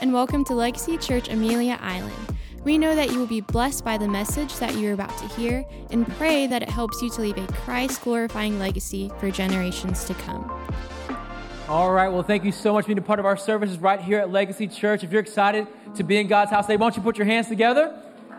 and welcome to Legacy Church Amelia Island. We know that you will be blessed by the message that you're about to hear and pray that it helps you to leave a Christ-glorifying legacy for generations to come. All right, well, thank you so much for being a part of our services right here at Legacy Church. If you're excited to be in God's house today, why don't you put your hands together?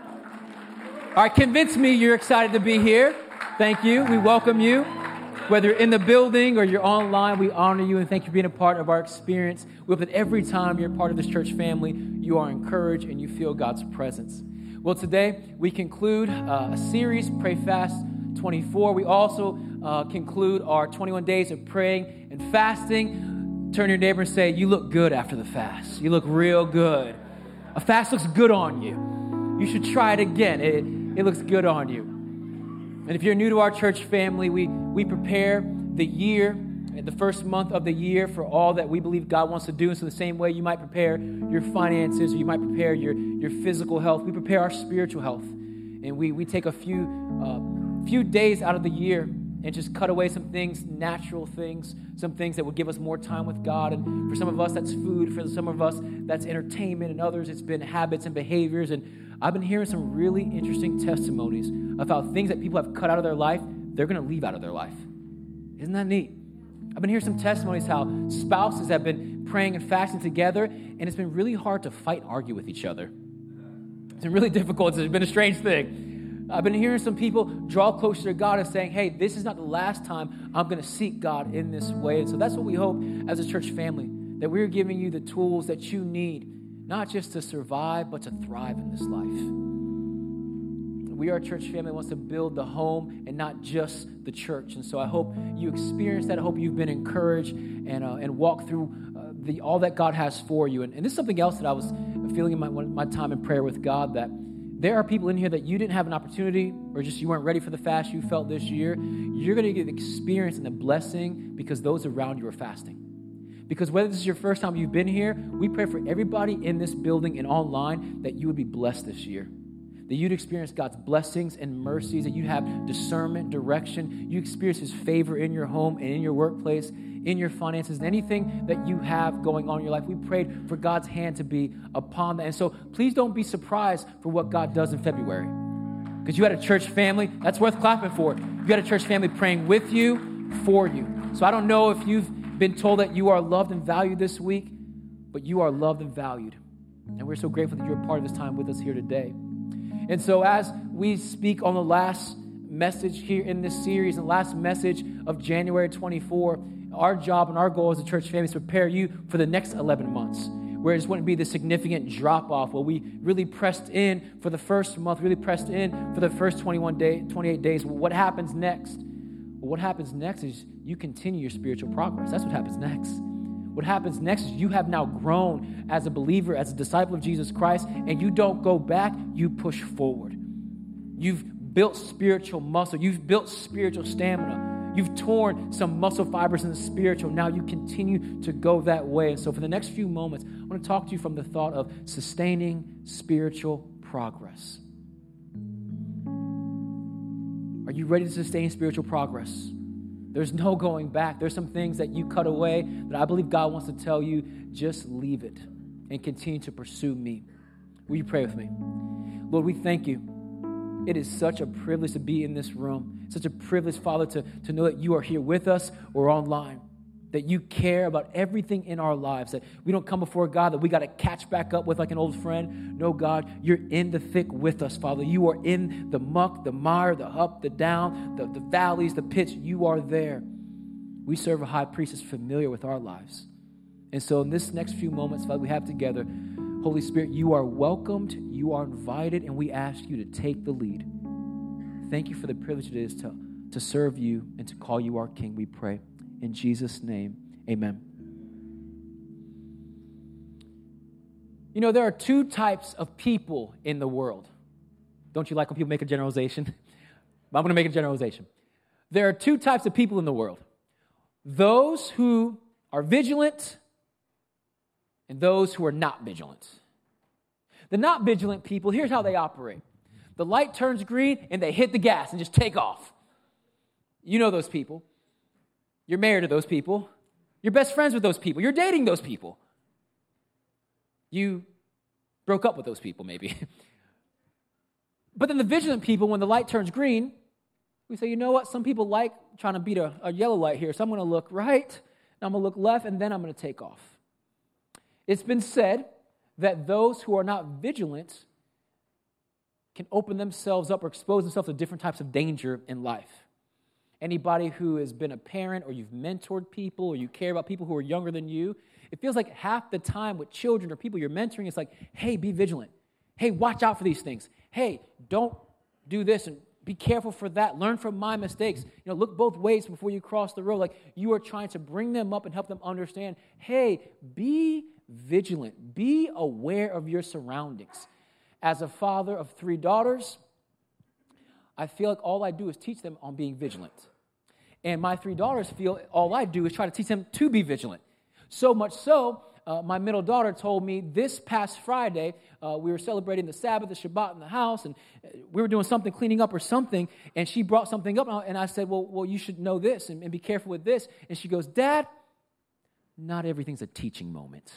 All right, convince me you're excited to be here. Thank you. We welcome you. Whether you're in the building or you're online, we honor you and thank you for being a part of our experience. We hope that every time you're part of this church family, you are encouraged and you feel God's presence. Well, today we conclude a series, Pray Fast 24. We also conclude our 21 days of praying and fasting. Turn to your neighbor and say, you look good after the fast. You look real good. A fast looks good on you. You should try it again. It looks good on you. And if you're new to our church family, we prepare the year, the first month of the year for all that we believe God wants to do. And so the same way you might prepare your finances, or you might prepare your physical health, we prepare our spiritual health. And we take a few days out of the year and just cut away some things, natural things, some things that will give us more time with God. And for some of us, that's food. For some of us, that's entertainment. And others, it's been habits and behaviors. And I've been hearing some really interesting testimonies of how things that people have cut out of their life, they're going to leave out of their life. Isn't that neat? I've been hearing some testimonies how spouses have been praying and fasting together, and it's been really hard to fight and argue with each other. It's been really difficult. It's been a strange thing. I've been hearing some people draw closer to God and saying, hey, this is not the last time I'm going to seek God in this way. And so that's what we hope as a church family, that we're giving you the tools that you need, not just to survive, but to thrive in this life. We are a church family that wants to build the home and not just the church. And so I hope you experience that. I hope you've been encouraged and walk through all that God has for you. And this is something else that I was feeling in my time in prayer with God, that there are people in here that you didn't have an opportunity or just you weren't ready for the fast you felt this year. You're going to get the experience and the blessing because those around you are fasting. Because whether this is your first time you've been here, we pray for everybody in this building and online that you would be blessed this year. That you'd experience God's blessings and mercies, that you have discernment, direction, you experience His favor in your home and in your workplace, in your finances, and anything that you have going on in your life. We prayed for God's hand to be upon that. And so please don't be surprised for what God does in February. Because you had a church family, that's worth clapping for. You had a church family praying with you, for you. So I don't know if you've been told that you are loved and valued this week, but you are loved and valued. And we're so grateful that you're a part of this time with us here today. And so as we speak on the last message here in this series, and last message of January 24, our job and our goal as a church family is to prepare you for the next 11 months, where it just wouldn't be the significant drop-off, where we really pressed in for the first month, really pressed in for the first 28 days. Well, what happens next? Well, what happens next is you continue your spiritual progress. That's what happens next. What happens next is you have now grown as a believer, as a disciple of Jesus Christ, and you don't go back, you push forward. You've built spiritual muscle. You've built spiritual stamina. You've torn some muscle fibers in the spiritual. Now you continue to go that way. And so for the next few moments, I want to talk to you from the thought of sustaining spiritual progress. Are you ready to sustain spiritual progress? There's no going back. There's some things that you cut away that I believe God wants to tell you, just leave it and continue to pursue me. Will you pray with me? Lord, we thank you. It is such a privilege to be in this room. Such a privilege, Father, to know that you are here with us or online, that you care about everything in our lives, that we don't come before God that we got to catch back up with like an old friend. No, God, you're in the thick with us, Father. You are in the muck, the mire, the up, the down, the valleys, the pits. You are there. We serve a high priest that's familiar with our lives. And so in this next few moments, Father, we have together, Holy Spirit, you are welcomed, you are invited, and we ask you to take the lead. Thank you for the privilege it is to serve you and to call you our King, we pray. In Jesus' name, amen. You know, there are two types of people in the world. Don't you like when people make a generalization? I'm going to make a generalization. There are two types of people in the world. Those who are vigilant and those who are not vigilant. The not vigilant people, here's how they operate. The light turns green and they hit the gas and just take off. You know those people. You're married to those people. You're best friends with those people. You're dating those people. You broke up with those people, maybe. But then the vigilant people, when the light turns green, we say, you know what? Some people like trying to beat a yellow light here, so I'm going to look right, and I'm going to look left, and then I'm going to take off. It's been said that those who are not vigilant can open themselves up or expose themselves to different types of danger in life. Anybody who has been a parent or you've mentored people or you care about people who are younger than you, it feels like half the time with children or people you're mentoring, it's like, hey, be vigilant. Hey, watch out for these things. Hey, don't do this and be careful for that. Learn from my mistakes. Look both ways before you cross the road. Like you are trying to bring them up and help them understand, hey, be vigilant. Be aware of your surroundings. As a father of 3 daughters, I feel like all I do is teach them on being vigilant. And my 3 daughters feel all I do is try to teach them to be vigilant. So much so, my middle daughter told me this past Friday, we were celebrating the Sabbath, the Shabbat in the house, and we were doing something, cleaning up or something, and she brought something up, and I said, well, you should know this and be careful with this. And she goes, Dad, not everything's a teaching moment.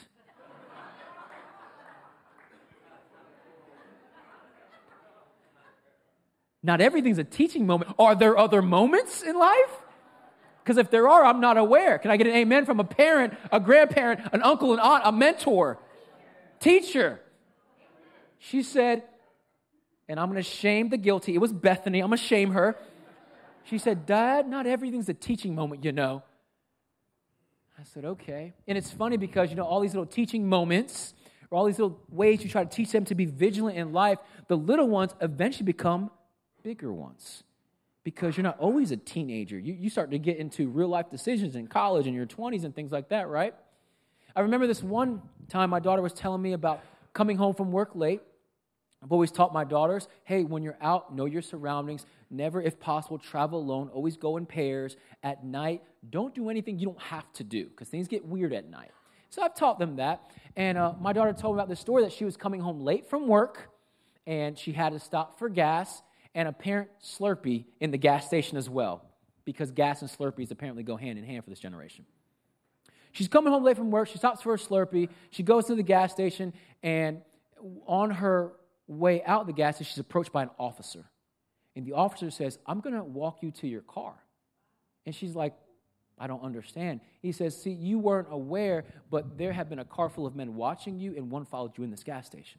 Not everything's a teaching moment. Are there other moments in life? Because if there are, I'm not aware. Can I get an amen from a parent, a grandparent, an uncle, an aunt, a mentor, teacher? She said, and I'm going to shame the guilty. It was Bethany. I'm going to shame her. She said, Dad, not everything's a teaching moment, I said, okay. And it's funny because, all these little teaching moments or all these little ways you try to teach them to be vigilant in life, the little ones eventually become bigger ones. Because you're not always a teenager. You start to get into real-life decisions in college in your 20s and things like that, right? I remember this one time my daughter was telling me about coming home from work late. I've always taught my daughters, hey, when you're out, know your surroundings. Never, if possible, travel alone. Always go in pairs. At night, don't do anything you don't have to do because things get weird at night. So I've taught them that. And my daughter told me about this story that she was coming home late from work and she had to stop for gas and apparent Slurpee in the gas station as well, because gas and Slurpees apparently go hand in hand for this generation. She's coming home late from work. She stops for a Slurpee. She goes to the gas station, and on her way out the gas station, she's approached by an officer. And the officer says, I'm going to walk you to your car. And she's like, I don't understand. He says, see, you weren't aware, but there have been a car full of men watching you, and one followed you in this gas station.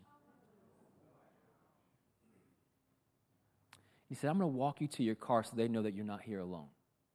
He said, I'm going to walk you to your car so they know that you're not here alone.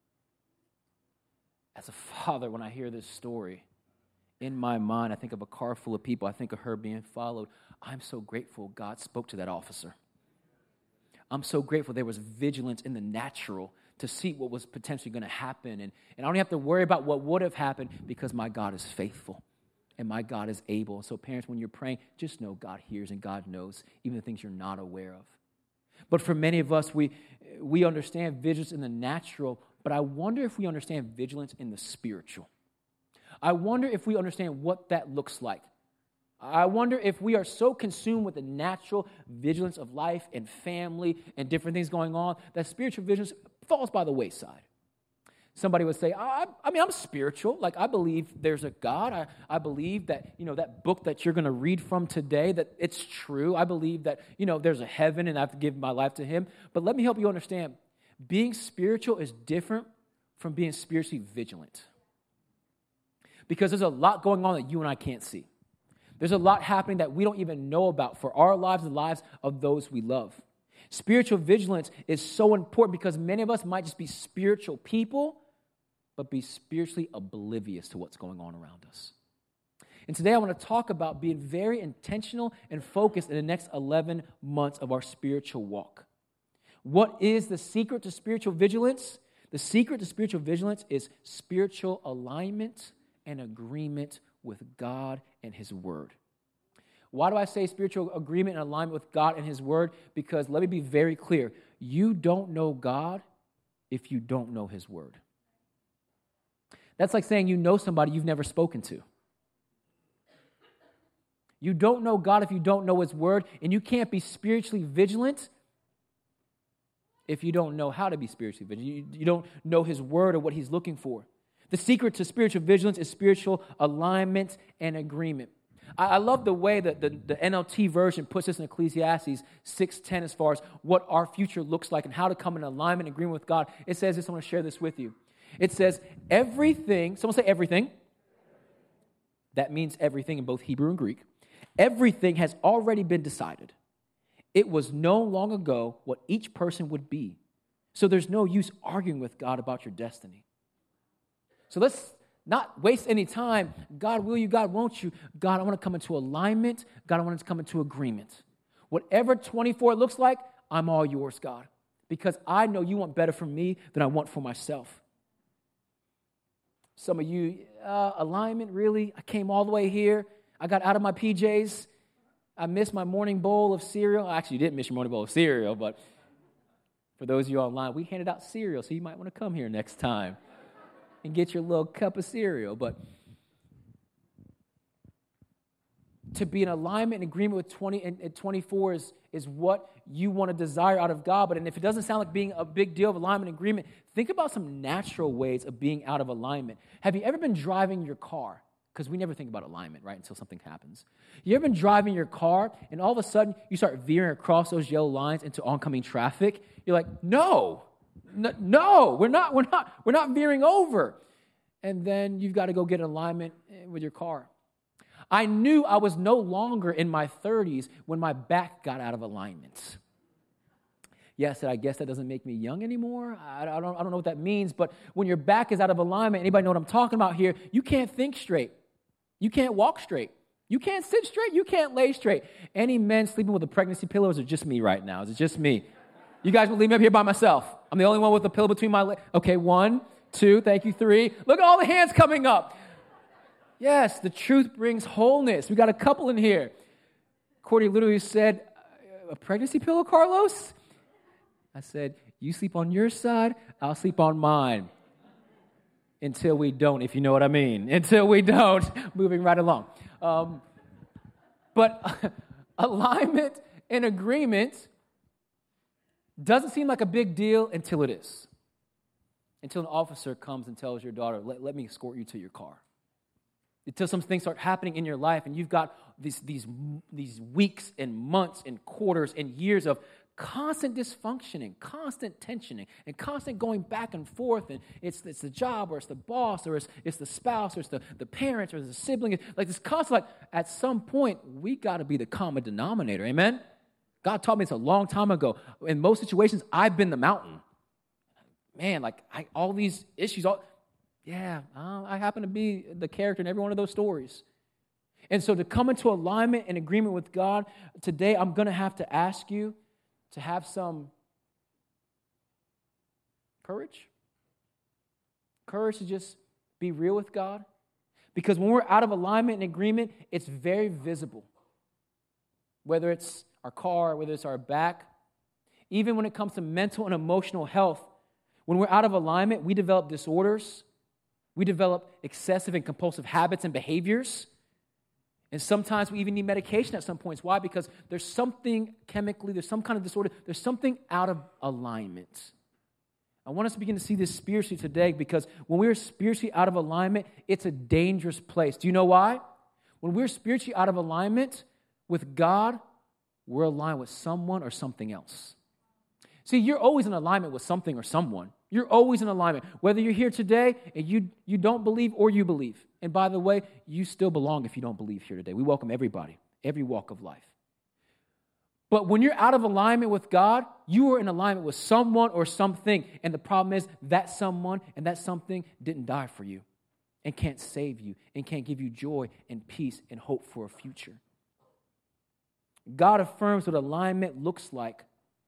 As a father, when I hear this story, in my mind, I think of a car full of people. I think of her being followed. I'm so grateful God spoke to that officer. I'm so grateful there was vigilance in the natural to see what was potentially going to happen. And I don't have to worry about what would have happened because my God is faithful and my God is able. So parents, when you're praying, just know God hears and God knows, even the things you're not aware of. But for many of us, we understand vigilance in the natural, but I wonder if we understand vigilance in the spiritual. I wonder if we understand what that looks like. I wonder if we are so consumed with the natural vigilance of life and family and different things going on that spiritual vigilance falls by the wayside. Somebody would say, I'm spiritual. Like, I believe there's a God. I believe that, that book that you're going to read from today, that it's true. I believe that, there's a heaven and I have to give my life to him. But let me help you understand. Being spiritual is different from being spiritually vigilant. Because there's a lot going on that you and I can't see. There's a lot happening that we don't even know about for our lives and the lives of those we love. Spiritual vigilance is so important because many of us might just be spiritual people, but be spiritually oblivious to what's going on around us. And today I want to talk about being very intentional and focused in the next 11 months of our spiritual walk. What is the secret to spiritual vigilance? The secret to spiritual vigilance is spiritual alignment and agreement with God and his word. Why do I say spiritual agreement and alignment with God and his word? Because let me be very clear. You don't know God if you don't know his word. That's like saying you know somebody you've never spoken to. You don't know God if you don't know his word, and you can't be spiritually vigilant if you don't know how to be spiritually vigilant. You don't know his word or what he's looking for. The secret to spiritual vigilance is spiritual alignment and agreement. I love the way that the NLT version puts this in Ecclesiastes 6:10 as far as what our future looks like and how to come in alignment and agreement with God. It says this, I want to share this with you. It says, everything, someone say everything. That means everything in both Hebrew and Greek. Everything has already been decided. It was known long ago what each person would be. So there's no use arguing with God about your destiny. So let's not waste any time. God, will you? God, won't you? God, I want to come into alignment. God, I want to come into agreement. Whatever 24 looks like, I'm all yours, God, because I know you want better for me than I want for myself. Some of you, alignment, really? I came all the way here. I got out of my PJs. I missed my morning bowl of cereal. Actually, you didn't miss your morning bowl of cereal, but for those of you online, we handed out cereal, so you might want to come here next time and get your little cup of cereal. But to be in alignment and agreement with 20 and 24 is what you want to desire out of God. But and if it doesn't sound like being a big deal of alignment and agreement, think about some natural ways of being out of alignment. Have you ever been driving your car? Because we never think about alignment, right, until something happens. You ever been driving your car, and all of a sudden, you start veering across those yellow lines into oncoming traffic? You're like, no, we're not veering over. And then you've got to go get in alignment with your car. I knew I was no longer in my 30s when my back got out of alignment. Yes, I guess that doesn't make me young anymore. I don't know what that means, but when your back is out of alignment, anybody know what I'm talking about here? You can't think straight. You can't walk straight. You can't sit straight. You can't lay straight. Any men sleeping with a pregnancy pillow, or is it just me right now? Is it just me? You guys will leave me up here by myself. I'm the only one with a pillow between my legs. Okay, 1, 2, thank you, 3. Look at all the hands coming up. Yes, the truth brings wholeness. We got a couple in here. Cordy literally said, a pregnancy pillow, Carlos? I said, you sleep on your side, I'll sleep on mine. Until we don't, if you know what I mean. Until we don't. Moving right along. But alignment and agreement doesn't seem like a big deal until it is. Until an officer comes and tells your daughter, let me escort you to your car. Until some things start happening in your life and you've got these weeks and months and quarters and years of constant dysfunctioning, constant tensioning, and constant going back and forth, and it's the job, or it's the boss, or it's the spouse, or it's the parents, or it's the sibling. Like this constant, at some point, we got to be the common denominator, amen? God taught me this a long time ago. In most situations, I've been the mountain. Man, all these issues, I happen to be the character in every one of those stories. And so to come into alignment and agreement with God, today I'm going to have to ask you to have some courage. Courage to just be real with God. Because when we're out of alignment and agreement, it's very visible. Whether it's our car, whether it's our back, even when it comes to mental and emotional health, when we're out of alignment, we develop disorders. We develop excessive and compulsive habits and behaviors. And sometimes we even need medication at some points. Why? Because there's something chemically, there's some kind of disorder, there's something out of alignment. I want us to begin to see this spiritually today, because when we're spiritually out of alignment, it's a dangerous place. Do you know why? When we're spiritually out of alignment with God, we're aligned with someone or something else. See, you're always in alignment with something or someone. You're always in alignment. Whether you're here today and you don't believe or you believe. And by the way, you still belong if you don't believe here today. We welcome everybody, every walk of life. But when you're out of alignment with God, you are in alignment with someone or something. And the problem is that someone and that something didn't die for you and can't save you and can't give you joy and peace and hope for a future. God affirms what alignment looks like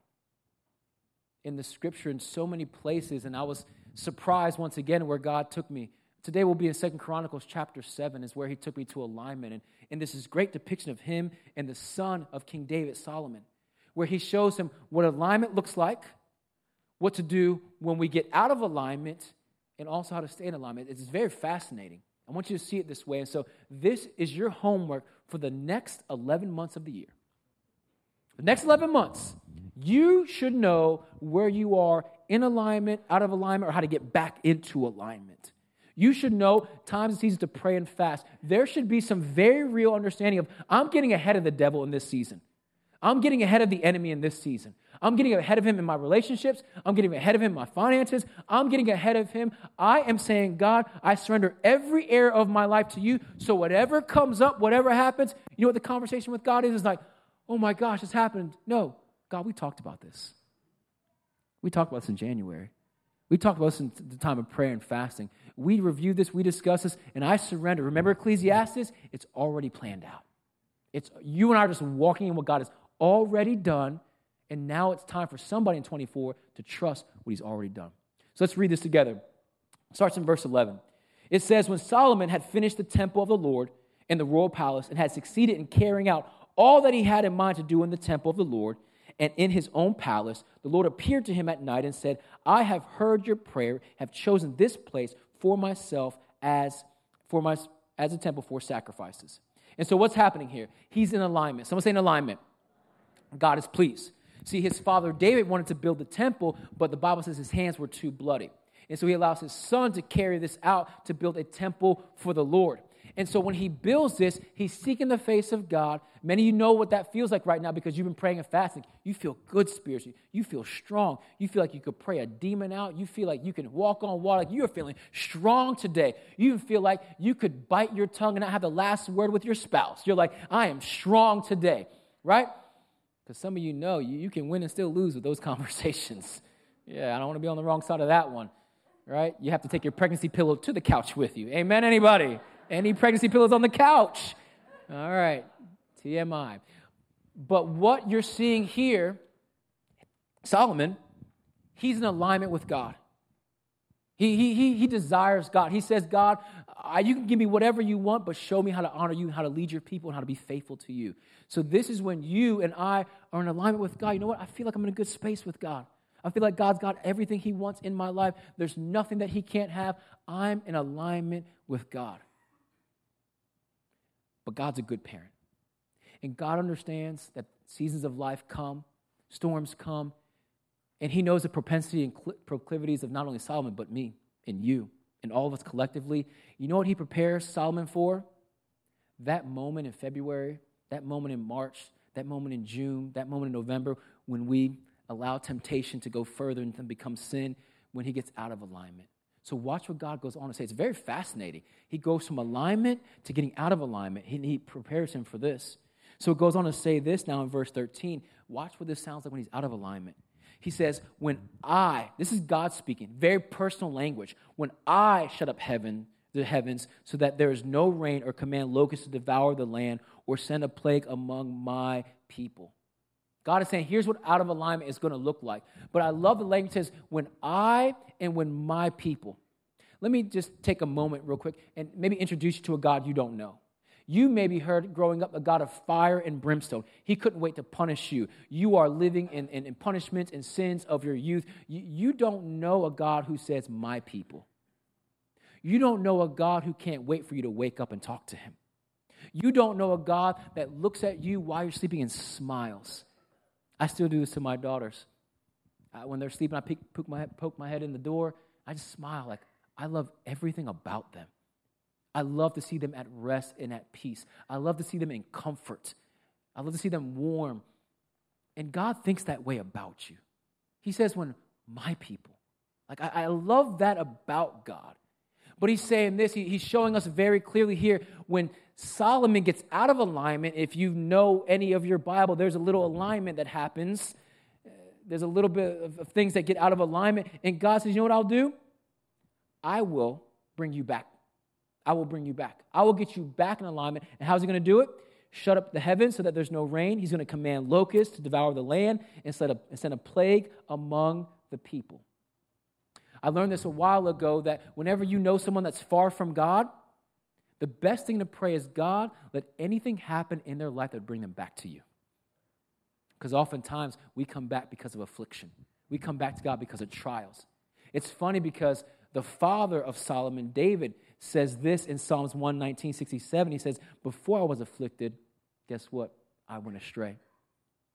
in the scripture in so many places, and I was surprised once again where God took me. Today we'll be in 2 Chronicles chapter 7 is where he took me to alignment, and this is great depiction of him and the son of King David, Solomon, where he shows him what alignment looks like, what to do when we get out of alignment, and also how to stay in alignment. It's very fascinating. I want you to see it this way, and so this is your homework for the next 11 months of the year. The next 11 months, you should know where you are in alignment, out of alignment, or how to get back into alignment. You should know times and seasons to pray and fast. There should be some very real understanding of, I'm getting ahead of the devil in this season. I'm getting ahead of the enemy in this season. I'm getting ahead of him in my relationships. I'm getting ahead of him in my finances. I'm getting ahead of him. I am saying, God, I surrender every area of my life to you. So whatever comes up, whatever happens, you know what the conversation with God is? It's like, oh my gosh, this happened. No, God, we talked about this. We talked about this in January. We talked about this in the time of prayer and fasting. We reviewed this, we discussed this, and I surrender. Remember Ecclesiastes? It's already planned out. It's you and I are just walking in what God has already done, and now it's time for somebody in 24 to trust what he's already done. So let's read this together. It starts in verse 11. It says, when Solomon had finished the temple of the Lord and the royal palace and had succeeded in carrying out all that he had in mind to do in the temple of the Lord and in his own palace, the Lord appeared to him at night and said, I have heard your prayer, have chosen this place for myself as a temple for sacrifices. And so what's happening here? He's in alignment. Someone say in alignment. God is pleased. See, his father David wanted to build the temple, but the Bible says his hands were too bloody. And so he allows his son to carry this out to build a temple for the Lord. And so when he builds this, he's seeking the face of God. Many of you know what that feels like right now because you've been praying and fasting. You feel good spiritually. You feel strong. You feel like you could pray a demon out. You feel like you can walk on water. Like you're feeling strong today. You even feel like you could bite your tongue and not have the last word with your spouse. You're like, I am strong today, right? Because some of you know you can win and still lose with those conversations. Yeah, I don't want to be on the wrong side of that one, right? You have to take your pregnancy pillow to the couch with you. Amen, anybody? Any pregnancy pillows on the couch? All right, TMI. But what you're seeing here, Solomon, he's in alignment with God. He desires God. He says, God, you can give me whatever you want, but show me how to honor you, how to lead your people, and how to be faithful to you. So this is when you and I are in alignment with God. You know what? I feel like I'm in a good space with God. I feel like God's got everything he wants in my life. There's nothing that he can't have. I'm in alignment with God. But God's a good parent. And God understands that seasons of life come, storms come, and he knows the propensity and proclivities of not only Solomon, but me and you and all of us collectively. You know what he prepares Solomon for? That moment in February, that moment in March, that moment in June, that moment in November, when we allow temptation to go further and then become sin, when he gets out of alignment. So watch what God goes on to say. It's very fascinating. He goes from alignment to getting out of alignment. He prepares him for this. So it goes on to say this now in verse 13. Watch what this sounds like when he's out of alignment. He says, this is God speaking, very personal language. When I shut up the heavens, so that there is no rain or command locusts to devour the land or send a plague among my people. God is saying, here's what out of alignment is going to look like. But I love the language that says, when my people. Let me just take a moment real quick and maybe introduce you to a God you don't know. You maybe heard growing up a God of fire and brimstone. He couldn't wait to punish you. You are living in punishments and sins of your youth. You don't know a God who says, my people. You don't know a God who can't wait for you to wake up and talk to him. You don't know a God that looks at you while you're sleeping and smiles. I still do this to my daughters. When they're sleeping, I poke my head in the door. I just smile like I love everything about them. I love to see them at rest and at peace. I love to see them in comfort. I love to see them warm. And God thinks that way about you. He says, when my people. Like, I love that about God. But he's saying this, he's showing us very clearly here, when Solomon gets out of alignment, if you know any of your Bible, there's a little alignment that happens. There's a little bit of things that get out of alignment. And God says, you know what I'll do? I will bring you back. I will bring you back. I will get you back in alignment. And how's he going to do it? Shut up the heavens so that there's no rain. He's going to command locusts to devour the land and send a plague among the people. I learned this a while ago that whenever you know someone that's far from God, the best thing to pray is, God, let anything happen in their life that would bring them back to you. Because oftentimes we come back because of affliction. We come back to God because of trials. It's funny because the father of Solomon, David, says this in Psalms 119:67. He says, before I was afflicted, guess what? I went astray.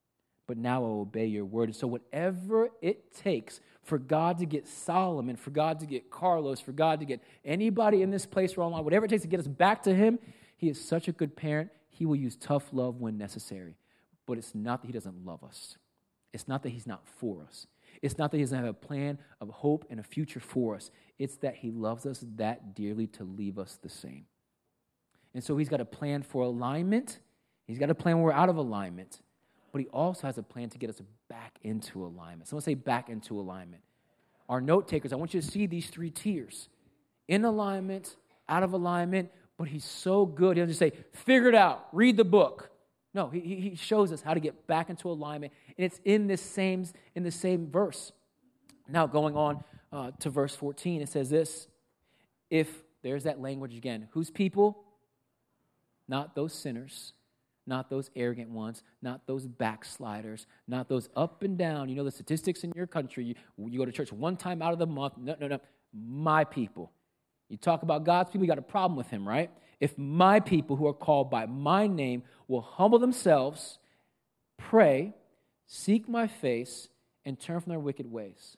but now I obey your word. And so whatever it takes for God to get Solomon, for God to get Carlos, for God to get anybody in this place or online, whatever it takes to get us back to him, he is such a good parent. He will use tough love when necessary. But it's not that he doesn't love us. It's not that he's not for us. It's not that he doesn't have a plan of hope and a future for us. It's that he loves us that dearly to leave us the same. And so he's got a plan for alignment. He's got a plan when we're out of alignment. But he also has a plan to get us back into alignment. Someone say back into alignment. Our note takers, I want you to see these 3 tiers. In alignment, out of alignment, but he's so good. He doesn't just say, figure it out, read the book. No, he shows us how to get back into alignment. And it's in the same verse. Now going on to verse 14, it says this. If, there's that language again. Whose people? Not those sinners. Not those arrogant ones, not those backsliders, not those up and down. You know the statistics in your country. You go to church one time out of the month. No. My people. You talk about God's people, you got a problem with him, right? If my people who are called by my name will humble themselves, pray, seek my face, and turn from their wicked ways.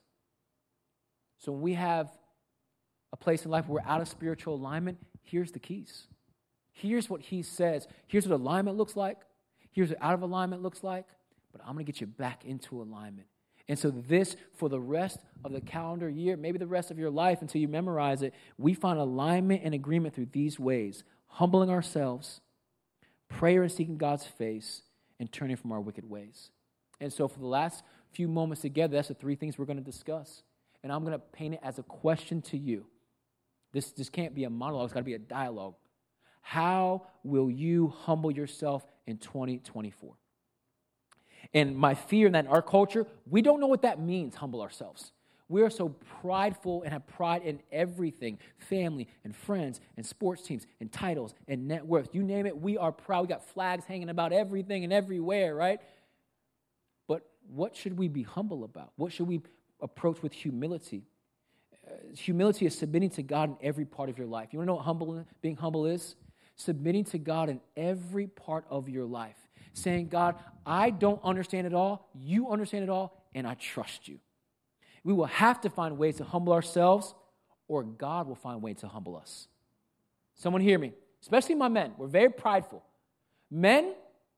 So when we have a place in life where we're out of spiritual alignment, here's the keys. Here's what he says. Here's what alignment looks like. Here's what out of alignment looks like. But I'm going to get you back into alignment. And so this, for the rest of the calendar year, maybe the rest of your life until you memorize it, we find alignment and agreement through these ways. Humbling ourselves, prayer and seeking God's face, and turning from our wicked ways. And so for the last few moments together, that's the 3 things we're going to discuss. And I'm going to paint it as a question to you. This can't be a monologue. It's got to be a dialogue. How will you humble yourself in 2024? And my fear in that in our culture, we don't know what that means, humble ourselves. We are so prideful and have pride in everything, family and friends and sports teams and titles and net worth. You name it, we are proud. We got flags hanging about everything and everywhere, right? But what should we be humble about? What should we approach with humility? Humility is submitting to God in every part of your life. You want to know what being humble is? Submitting to God in every part of your life. Saying, God, I don't understand it all. You understand it all, and I trust you. We will have to find ways to humble ourselves, or God will find ways to humble us. Someone hear me, especially my men. We're very prideful. Men,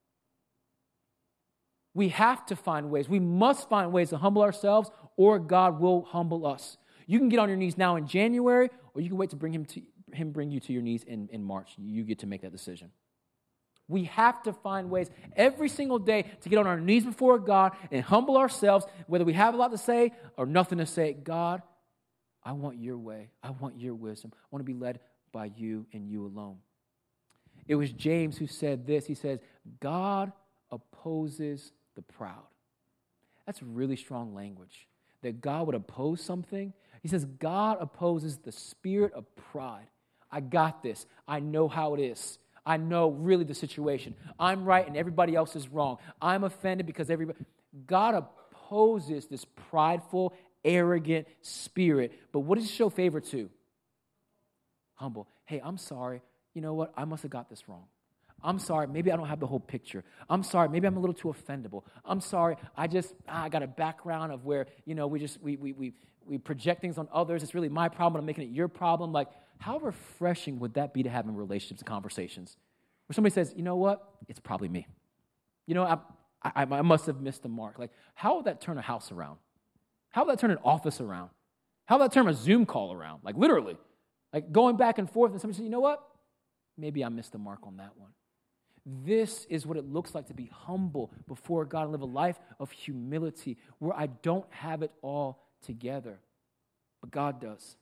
we have to find ways. We must find ways to humble ourselves, or God will humble us. You can get on your knees now in January, or you can wait to bring you to your knees in March. You get to make that decision. We have to find ways every single day to get on our knees before God and humble ourselves, whether we have a lot to say or nothing to say. God, I want your way. I want your wisdom. I want to be led by you and you alone. It was James who said this. He says, God opposes the proud. That's really strong language. That God would oppose something. He says, God opposes the spirit of pride. I got this. I know how it is. I know really the situation. I'm right and everybody else is wrong. I'm offended because everybody... God opposes this prideful, arrogant spirit. But what does he show favor to? Humble. Hey, I'm sorry. You know what? I must have got this wrong. I'm sorry. Maybe I don't have the whole picture. I'm sorry. Maybe I'm a little too offendable. I'm sorry. I got a background of where, we project things on others. It's really my problem. I'm making it your problem. Like, how refreshing would that be to have in relationships and conversations where somebody says, you know what? It's probably me. You know, I must have missed the mark. Like, how would that turn a house around? How would that turn an office around? How would that turn a Zoom call around? Like, literally. Like, going back and forth and somebody says, you know what? Maybe I missed the mark on that one. This is what it looks like to be humble before God and live a life of humility where I don't have it all together, but God does.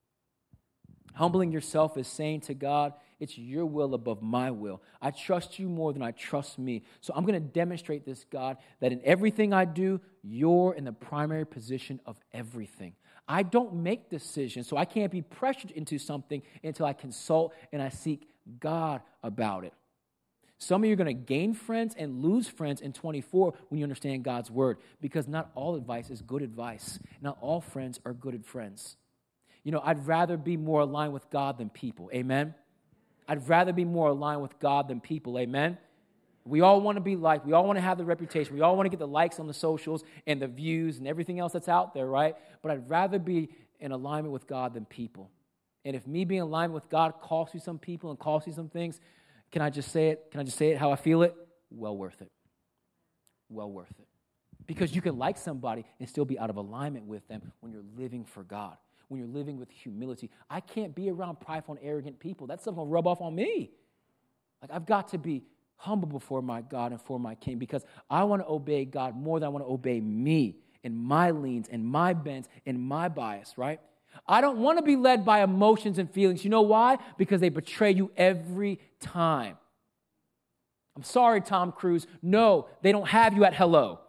Humbling yourself is saying to God, it's your will above my will. I trust you more than I trust me. So I'm going to demonstrate this, God, that in everything I do, you're in the primary position of everything. I don't make decisions, so I can't be pressured into something until I consult and I seek God about it. Some of you are going to gain friends and lose friends in 24 when you understand God's word, because not all advice is good advice. Not all friends are good friends. You know, I'd rather be more aligned with God than people. Amen? I'd rather be more aligned with God than people. Amen? We all want to be liked. We all want to have the reputation. We all want to get the likes on the socials and the views and everything else that's out there, right? But I'd rather be in alignment with God than people. And if me being in alignment with God costs you some people and costs you some things, can I just say it? Can I just say it how I feel it? Well worth it. Well worth it. Because you can like somebody and still be out of alignment with them when you're living for God, when you're living with humility. I can't be around prideful and arrogant people. That's something going to rub off on me. Like, I've got to be humble before my God and for my King, because I want to obey God more than I want to obey me and my leans and my bents and my bias, right? I don't want to be led by emotions and feelings. You know why? Because they betray you every time. I'm sorry, Tom Cruise. No, they don't have you at hello.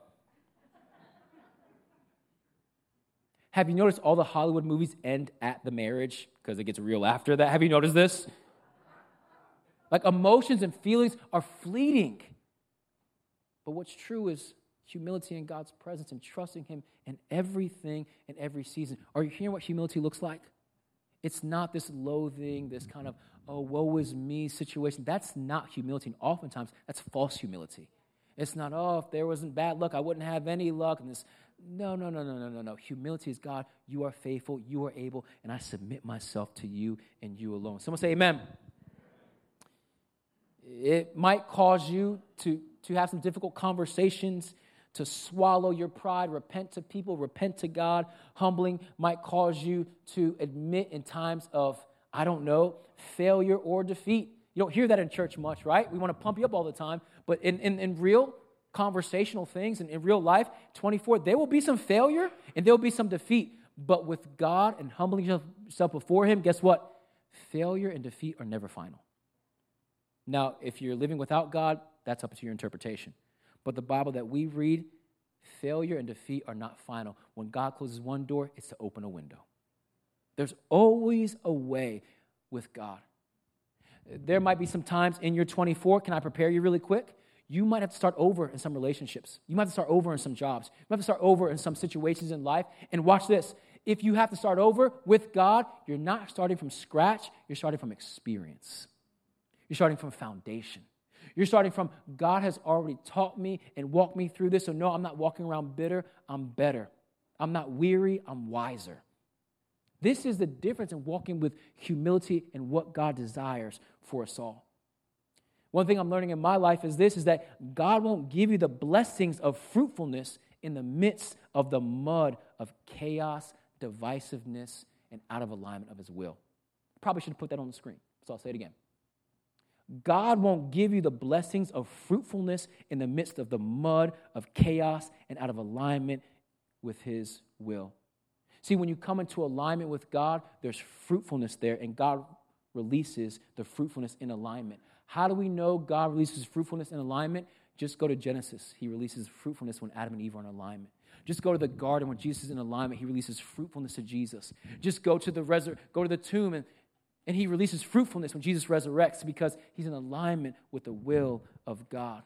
Have you noticed all the Hollywood movies end at the marriage because it gets real after that? Have you noticed this? Like, emotions and feelings are fleeting. But what's true is humility in God's presence and trusting Him in everything and every season. Are you hearing what humility looks like? It's not this loathing, this kind of, oh, woe is me situation. That's not humility. And oftentimes, that's false humility. It's not, oh, if there wasn't bad luck, I wouldn't have any luck. And this, no. Humility is, God, you are faithful, you are able, and I submit myself to you and you alone. Someone say amen. It might cause you to have some difficult conversations, to swallow your pride, repent to people, repent to God. Humbling might cause you to admit in times of, I don't know, failure or defeat. You don't hear that in church much, right? We want to pump you up all the time. But in real conversational things and in real life, 24, there will be some failure and there will be some defeat. But with God and humbling yourself before Him, guess what? Failure and defeat are never final. Now, if you're living without God, that's up to your interpretation. But the Bible that we read, failure and defeat are not final. When God closes one door, it's to open a window. There's always a way with God. There might be some times in your 24, can I prepare you really quick? You might have to start over in some relationships. You might have to start over in some jobs. You might have to start over in some situations in life. And watch this. If you have to start over with God, you're not starting from scratch. You're starting from experience. You're starting from foundation. You're starting from, God has already taught me and walked me through this. So no, I'm not walking around bitter. I'm better. I'm not weary. I'm wiser. This is the difference in walking with humility and what God desires for us all. One thing I'm learning in my life is this, is that God won't give you the blessings of fruitfulness in the midst of the mud of chaos, divisiveness, and out of alignment of His will. Probably should have put that on the screen, so I'll say it again. God won't give you the blessings of fruitfulness in the midst of the mud of chaos and out of alignment with His will. See, when you come into alignment with God, there's fruitfulness there, and God releases the fruitfulness in alignment. How do we know God releases fruitfulness in alignment? Just go to Genesis. He releases fruitfulness when Adam and Eve are in alignment. Just go to the garden when Jesus is in alignment. He releases fruitfulness to Jesus. Just go to the tomb and He releases fruitfulness when Jesus resurrects, because He's in alignment with the will of God.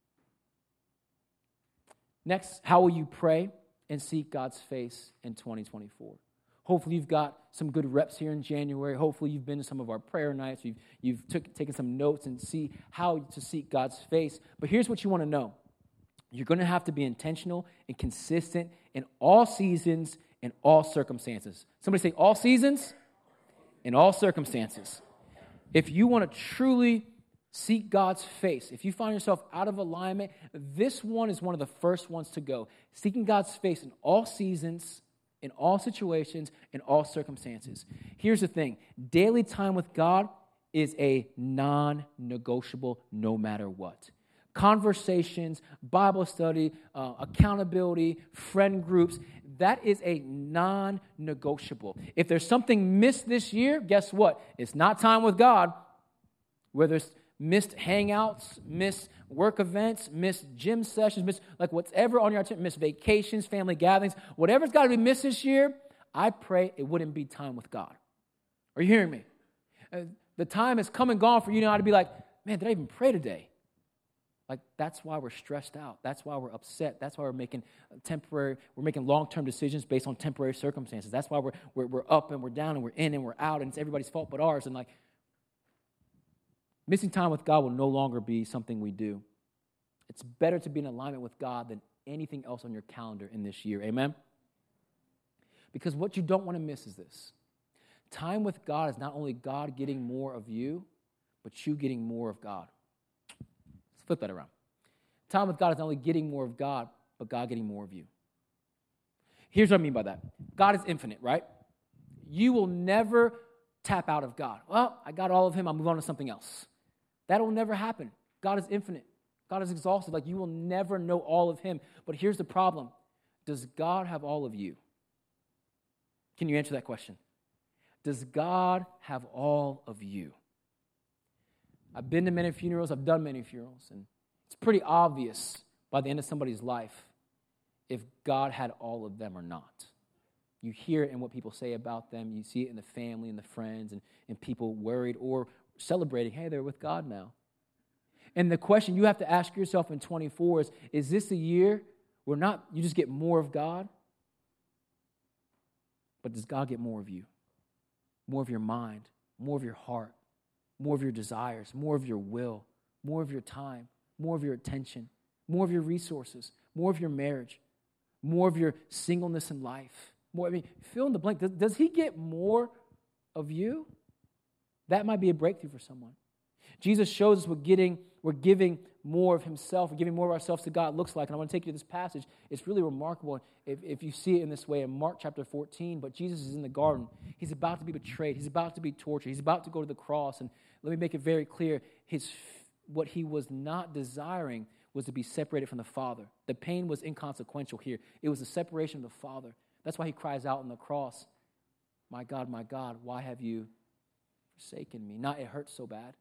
Next, how will you pray and seek God's face in 2024? Hopefully you've got some good reps here in January. Hopefully you've been to some of our prayer nights. You've taken some notes and see how to seek God's face. But here's what you want to know. You're going to have to be intentional and consistent in all seasons and all circumstances. Somebody say all seasons? In all circumstances. If you want to truly seek God's face, if you find yourself out of alignment, this one is one of the first ones to go. Seeking God's face in all seasons, in all situations, in all circumstances. Here's the thing. Daily time with God is a non-negotiable no matter what. Conversations, Bible study, accountability, friend groups, that is a non-negotiable. If there's something missed this year, guess what? It's not time with God. Whether it's missed hangouts, missed work events, missed gym sessions, missed like whatever on your itinerary, missed vacations, family gatherings, whatever's got to be missed this year, I pray it wouldn't be time with God. Are you hearing me? The time has come and gone for you now to be like, man, did I even pray today? Like, that's why we're stressed out. That's why we're upset. That's why we're making long-term decisions based on temporary circumstances. That's why we're up and we're down and we're in and we're out, and it's everybody's fault but ours. And like, missing time with God will no longer be something we do. It's better to be in alignment with God than anything else on your calendar in this year. Amen? Because what you don't want to miss is this. Time with God is not only God getting more of you, but you getting more of God. Let's flip that around. Time with God is not only getting more of God, but God getting more of you. Here's what I mean by that. God is infinite, right? You will never tap out of God. Well, I got all of him, I'll move on to something else. That will never happen. God is infinite. God is exhaustive. Like, you will never know all of him. But here's the problem. Does God have all of you? Can you answer that question? Does God have all of you? I've been to many funerals. I've done many funerals. And it's pretty obvious by the end of somebody's life if God had all of them or not. You hear it in what people say about them. You see it in the family and the friends and people worried or celebrating, hey, they're with God now. And the question you have to ask yourself in 24 is this a year where not you just get more of God, but does God get more of you? More of your mind, more of your heart, more of your desires, more of your will, more of your time, more of your attention, more of your resources, more of your marriage, more of your singleness in life. More, fill in the blank. Does he get more of you? That might be a breakthrough for someone. Jesus shows us what giving more of himself, or giving more of ourselves to God looks like. And I want to take you to this passage. It's really remarkable if you see it in this way in Mark chapter 14. But Jesus is in the garden. He's about to be betrayed. He's about to be tortured. He's about to go to the cross. And let me make it very clear. What he was not desiring was to be separated from the Father. The pain was inconsequential here. It was the separation of the Father. That's why he cries out on the cross, my God, why have you forsaken me? Not it hurts so bad,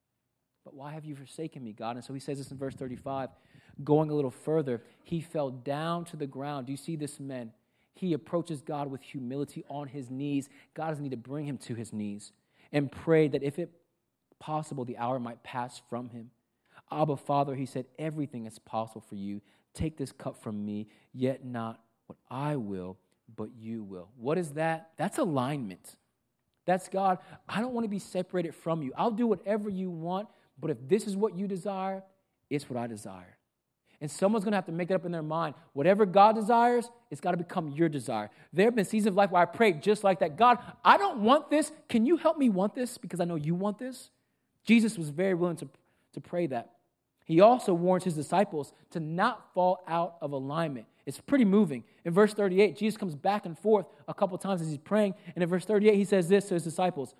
but why have you forsaken me, God? And so he says this in verse 35. Going a little further, he fell down to the ground. Do you see this, men? He approaches God with humility on his knees. God doesn't need to bring him to his knees. And prayed that if it possible, the hour might pass from him. Abba, Father, he said, everything is possible for you. Take this cup from me, yet not what I will, but you will. What is that? That's alignment. That's God. I don't want to be separated from you. I'll do whatever you want, but if this is what you desire, it's what I desire. And someone's going to have to make it up in their mind. Whatever God desires, it's got to become your desire. There have been seasons of life where I prayed just like that. God, I don't want this. Can you help me want this? Because I know you want this. Jesus was very willing to pray that. He also warns his disciples to not fall out of alignment. It's pretty moving. In verse 38, Jesus comes back and forth a couple times as he's praying. And in verse 38, he says this to his disciples,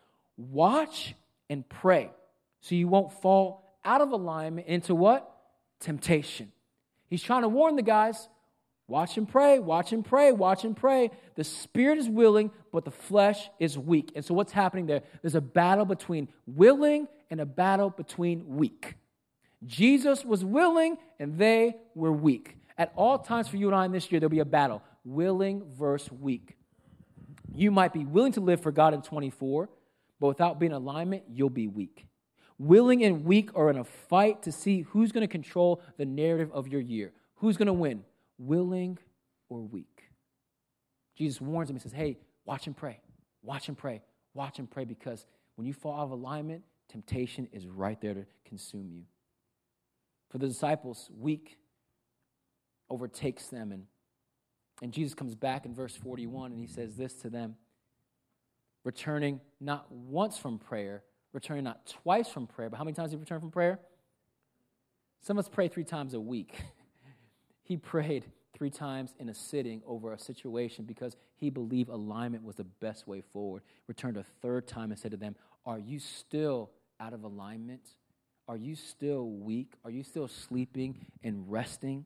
watch and pray so you won't fall out of alignment into what? Temptation. He's trying to warn the guys, watch and pray, watch and pray, watch and pray. The spirit is willing, but the flesh is weak. And so what's happening there? There's a battle between willing and a battle between weak. Jesus was willing, and they were weak. At all times for you and I in this year, there'll be a battle, willing versus weak. You might be willing to live for God in 24, but without being in alignment, you'll be weak. Willing and weak are in a fight to see who's going to control the narrative of your year. Who's going to win, willing or weak? Jesus warns them. He says, hey, watch and pray, watch and pray, watch and pray, because when you fall out of alignment, temptation is right there to consume you. For the disciples, weak overtakes them. And Jesus comes back in verse 41 and he says this to them, returning not once from prayer, returning not twice from prayer, but how many times did he return from prayer? Some of us pray 3 times a week. He prayed 3 times in a sitting over a situation because he believed alignment was the best way forward. Returned a 3rd time and said to them, are you still out of alignment? Are you still weak? Are you still sleeping and resting?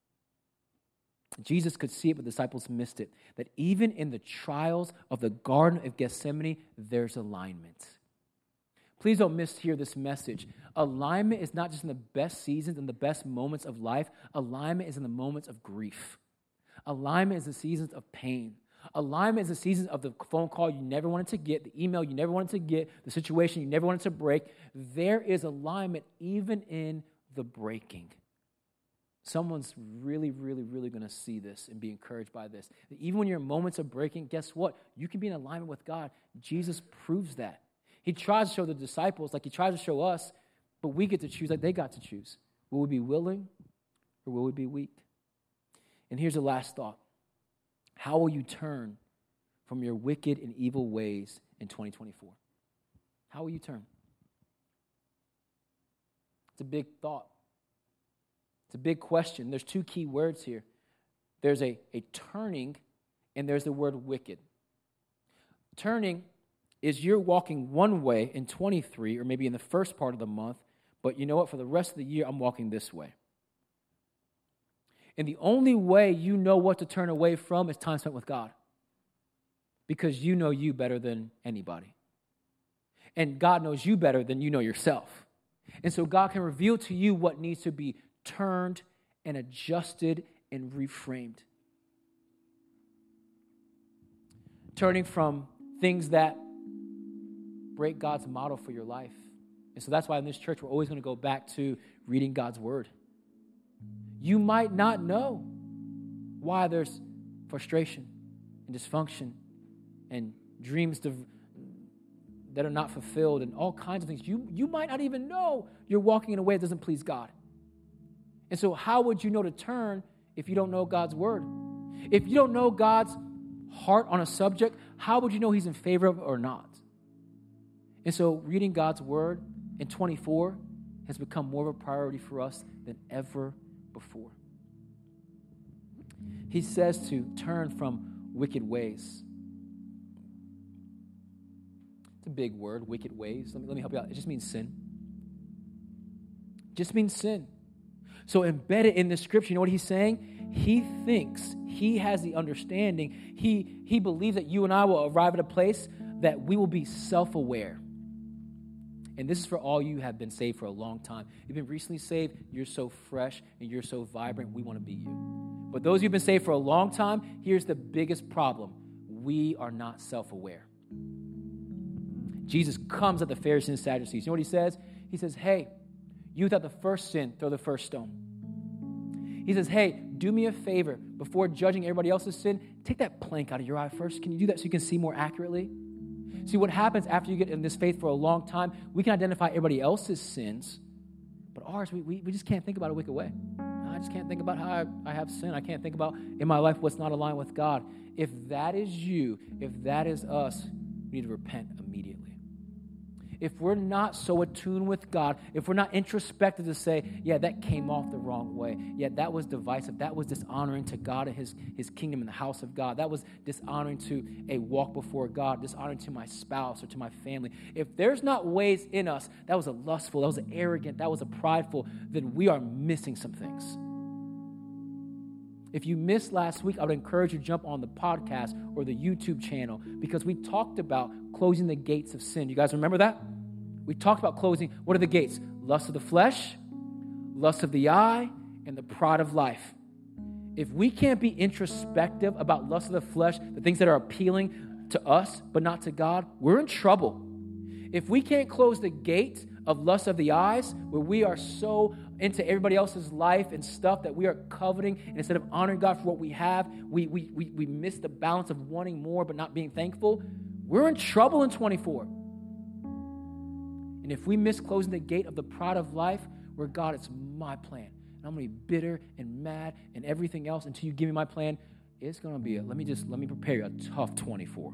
Jesus could see it, but the disciples missed it. That even in the trials of the Garden of Gethsemane, there's alignment. Please don't mishear this message. Alignment is not just in the best seasons and the best moments of life. Alignment is in the moments of grief. Alignment is the seasons of pain. Alignment is the season of the phone call you never wanted to get, the email you never wanted to get, the situation you never wanted to break. There is alignment even in the breaking. Someone's really, really, really going to see this and be encouraged by this. Even when you're in moments of breaking, guess what? You can be in alignment with God. Jesus proves that. He tries to show the disciples like he tries to show us, but we get to choose like they got to choose. Will we be willing or will we be weak? And here's the last thought. How will you turn from your wicked and evil ways in 2024? How will you turn? It's a big thought. It's a big question. There's two key words here. There's a turning, and there's the word wicked. Turning is you're walking one way in 23, or maybe in the first part of the month, but you know what? For the rest of the year, I'm walking this way. And the only way you know what to turn away from is time spent with God. Because you know you better than anybody. And God knows you better than you know yourself. And so God can reveal to you what needs to be turned and adjusted and reframed. Turning from things that break God's model for your life. And so that's why in this church we're always going to go back to reading God's word. You might not know why there's frustration and dysfunction and dreams that are not fulfilled and all kinds of things. You might not even know you're walking in a way that doesn't please God. And so how would you know to turn if you don't know God's word? If you don't know God's heart on a subject, how would you know he's in favor of it or not? And so reading God's word in 24 has become more of a priority for us than ever before. He says to turn from wicked ways. It's a big word, wicked ways. Let me help you out. It just means sin. It just means sin. So embedded in the scripture, you know what he's saying? He thinks he has the understanding. He believes that you and I will arrive at a place that we will be self-aware. And this is for all you have been saved for a long time. You've been recently saved. You're so fresh and you're so vibrant. We want to be you. But those who've been saved for a long time, here's the biggest problem. We are not self-aware. Jesus comes at the Pharisees and Sadducees. You know what he says? He says, hey, you without the first sin, throw the first stone. He says, hey, do me a favor. Before judging everybody else's sin, take that plank out of your eye first. Can you do that so you can see more accurately? See, what happens after you get in this faith for a long time, we can identify everybody else's sins, but ours, we just can't think about a wicked way. I just can't think about how I have sin. I can't think about in my life what's not aligned with God. If that is you, if that is us, we need to repent immediately. If we're not so attuned with God, if we're not introspective to say, yeah, that came off the wrong way. Yeah, that was divisive. That was dishonoring to God and his kingdom and the house of God. That was dishonoring to a walk before God, dishonoring to my spouse or to my family. If there's not ways in us, that was a lustful, that was an arrogant, that was a prideful, then we are missing some things. If you missed last week, I would encourage you to jump on the podcast or the YouTube channel because we talked about closing the gates of sin. You guys remember that? We talked about closing. What are the gates? Lust of the flesh, lust of the eye, and the pride of life. If we can't be introspective about lust of the flesh, the things that are appealing to us but not to God, we're in trouble. If we can't close the gate of lust of the eyes, where we are so into everybody else's life and stuff that we are coveting, and instead of honoring God for what we have, we miss the balance of wanting more but not being thankful, we're in trouble in 24. And if we miss closing the gate of the pride of life, where God, it's my plan, and I'm going to be bitter and mad and everything else until you give me my plan, it's going to be let me prepare you a tough 24.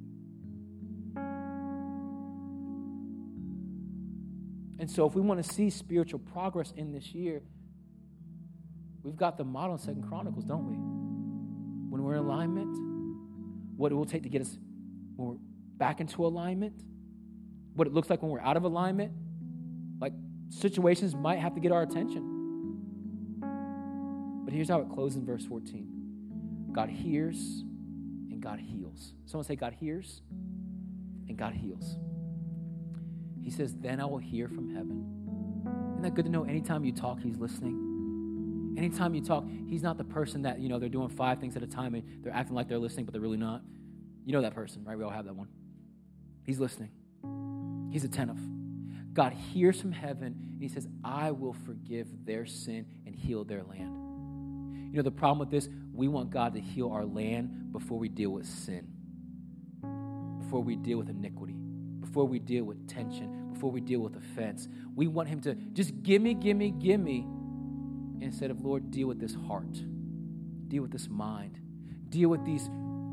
And so if we want to see spiritual progress in this year, we've got the model in 2 Chronicles, don't we? When we're in alignment, what it will take to get us when we're back into alignment, what it looks like when we're out of alignment. Like situations might have to get our attention. But here's how it closes in verse 14. God hears and God heals. Someone say God hears and God heals. He says, then I will hear from heaven. Isn't that good to know? Anytime you talk, he's listening. Anytime you talk, he's not the person that, they're doing 5 things at a time and they're acting like they're listening, but they're really not. You know that person, right? We all have that one. He's listening. He's attentive. God hears from heaven and he says, I will forgive their sin and heal their land. The problem with this, we want God to heal our land before we deal with sin, before we deal with iniquity, before we deal with tension, before we deal with offense. We want him to just give me, instead of, Lord, deal with this heart, deal with this mind, deal with these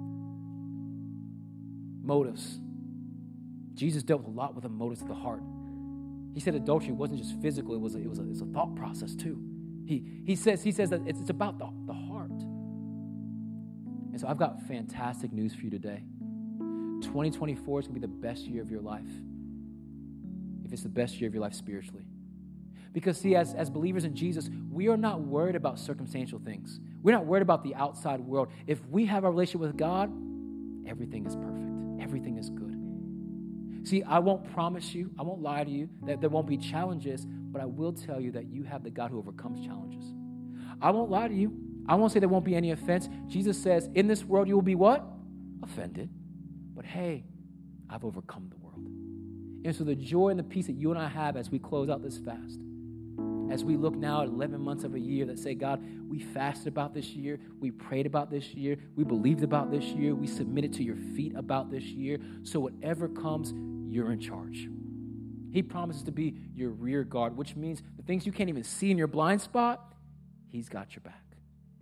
motives. Jesus dealt a lot with the motives of the heart. He said adultery wasn't just physical, it was a thought process too. He says that it's about the heart. And so I've got fantastic news for you today. 2024 is going to be the best year of your life. If it's the best year of your life spiritually. Because see, as believers in Jesus, we are not worried about circumstantial things. We're not worried about the outside world. If we have our relationship with God, everything is perfect. Everything is good. See, I won't promise you, I won't lie to you that there won't be challenges, but I will tell you that you have the God who overcomes challenges. I won't lie to you. I won't say there won't be any offense. Jesus says, in this world you will be what? Offended. But hey, I've overcome the world. And so the joy and the peace that you and I have as we close out this fast, as we look now at 11 months of a year that say, God, we fasted about this year, we prayed about this year, we believed about this year, we submitted to your feet about this year, so whatever comes, you're in charge. He promises to be your rear guard, which means the things you can't even see in your blind spot, he's got your back.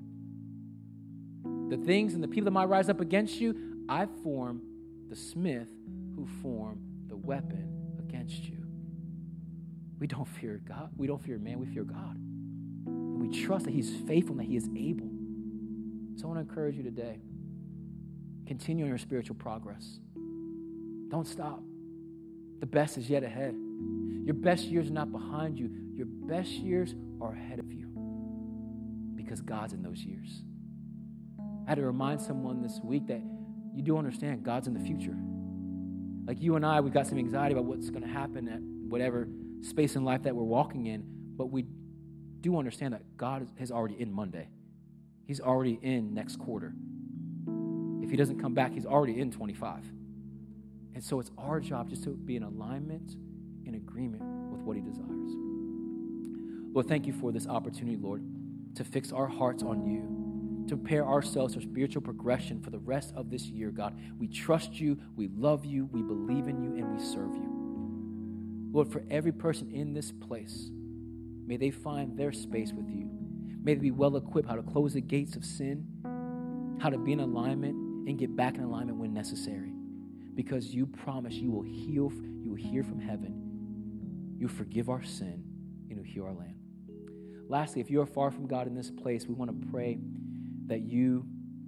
The things and the people that might rise up against you, I form the smith who formed the weapon against you. We don't fear God. We don't fear man. We fear God. And we trust that he's faithful and that he is able. So I want to encourage you today. Continue on your spiritual progress. Don't stop. The best is yet ahead. Your best years are not behind you. Your best years are ahead of you because God's in those years. I had to remind someone this week that you do understand God's in the future. Like you and I, we've got some anxiety about what's going to happen at whatever space in life that we're walking in, but we do understand that God is already in Monday. He's already in next quarter. If he doesn't come back, he's already in 25. And so it's our job just to be in alignment, in agreement with what he desires. Lord, thank you for this opportunity, Lord, to fix our hearts on you, to prepare ourselves for spiritual progression for the rest of this year, God. We trust you, we love you, we believe in you, and we serve you. Lord, for every person in this place, may they find their space with you. May they be well equipped how to close the gates of sin, how to be in alignment and get back in alignment when necessary. Because you promise you will heal, you will hear from heaven, you forgive our sin, and you heal our land. Lastly, if you are far from God in this place, we want to pray that you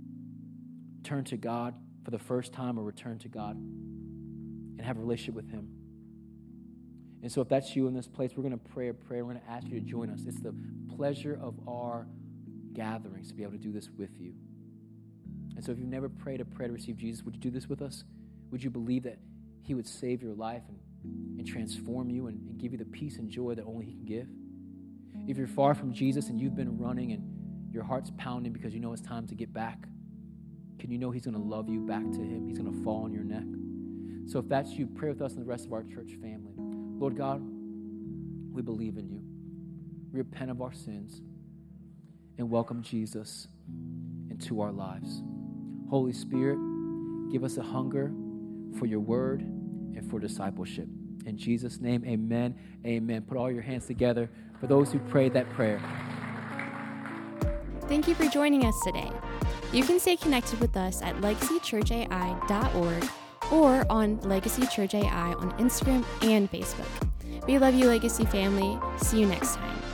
turn to God for the first time or return to God and have a relationship with him. And so if that's you in this place, we're going to pray a prayer. We're going to ask you to join us. It's the pleasure of our gatherings to be able to do this with you. And so if you've never prayed a prayer to receive Jesus, would you do this with us? Would you believe that he would save your life and transform you and give you the peace and joy that only he can give? If you're far from Jesus and you've been running and your heart's pounding because you know it's time to get back, can you know he's going to love you back to him? He's going to fall on your neck. So if that's you, pray with us and the rest of our church family. Lord God, we believe in you. We repent of our sins and welcome Jesus into our lives. Holy Spirit, give us a hunger for your word and for discipleship. In Jesus' name, amen, amen. Put all your hands together for those who prayed that prayer. Thank you for joining us today. You can stay connected with us at legacychurchai.org or on Legacy Church AI on Instagram and Facebook. We love you, Legacy family. See you next time.